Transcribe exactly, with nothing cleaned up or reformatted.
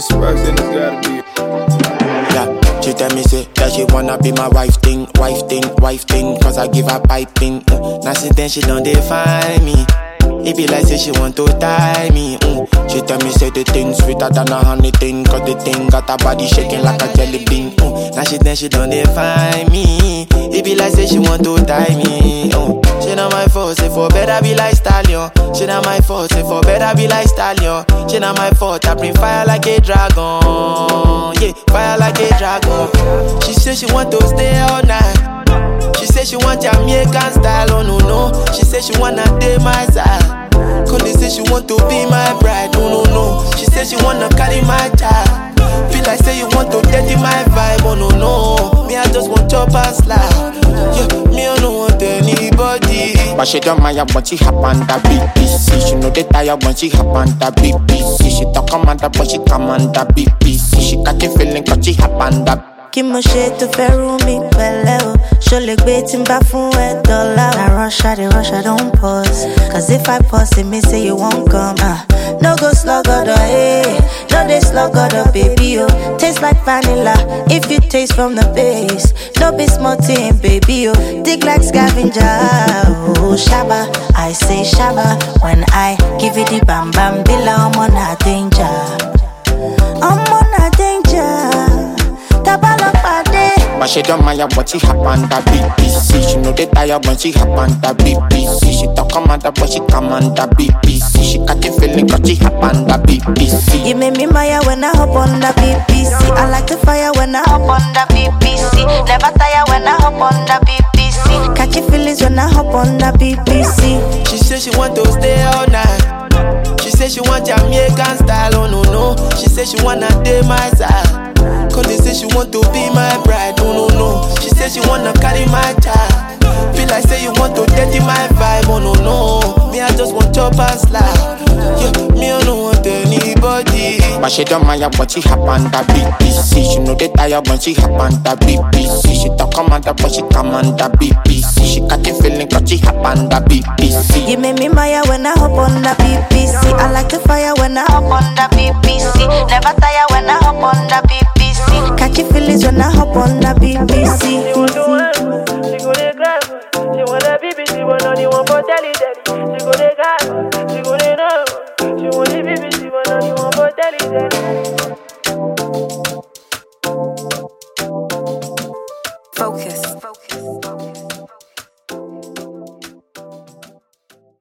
sparks, then it's gotta be. Yeah, she tell me say that she wanna be my wife thing, wife thing, wife thing, cause I give her piping. Mm. Now since then she don't define me. It be like say she want to tie me. Mm. She tell me say the thing sweeter than a honey thing, cause the thing got her body shaking like a jelly bean. Mm. Now she then she don't define me. It be like say she want to tie me. Mm. She not my fault, say for better be like stallion. She not my fault, say for better be like stallion. She not my fault, I bring fire like a dragon. Yeah, fire like a dragon. She say she want to stay all night. She say she want Jamaican style, oh no no. She say she wanna date my side. Cause say she want to be my bride, oh no no. She say she wanna carry my child. Feel like say you want to dirty my vibe, oh no no. Me I just want chop and slide. Yeah, me I don't want anybody. But she don't mind when she hop on the B B C. She know they tired when she hop on the B B C. She talk commander but she command the B B C. She got the feeling cause she hop on the. Kí mo ṣe tó fẹ́ rú mi pẹ̀lẹ́ o. Ṣo lè gbé tí n bá fún ẹ dọ́là o. Na rush I dey rush I don't pause. Cause if I pause it mean say you won't come. Uh. No go slug other, eh. No dey slug other, baby o. Oh. Taste like vanilla if you taste from the base. No be small thing, baby o. Oh. Dig like scavenger. Oh, Shabba, I say Shabba. When I give you the bam bam bila, I'm on a danger. I'm on a danger. But she don't mind when she hop on the B B C. She know they tired when she hop on the B B C. She talk commander but she command the B B C. She got the feeling cause she hop on the B B C. You make me maya when I hop on the B B C. I like the fire when I hop on the B B C. Never tire when I hop on the B B C. Catch your feelings when I hop on the B B C. She say she want to stay all night. She say she want Jamaican style, oh no no. She say she wanna date my side. Cause they say she want to be my bride, oh no no. She say she wanna carry my child. Feel like say you want to dirty my vibe, oh no no. Me I just want chop and slide. Yeah, me I don't want anybody. But she don't mind when she hop on the B B C. She know they tired when she hop on the B B C. She talk commander but she command the B B C. She got the feeling cause she hop on the B B C. You make me maya when I hop on the B B C. I like the fire when I hop on the B B C. Never tire when I hop on the B B C. Catch your feelings when I hop on the B B C. She want to work, she go to class, she want a B B C, but not the one for telling.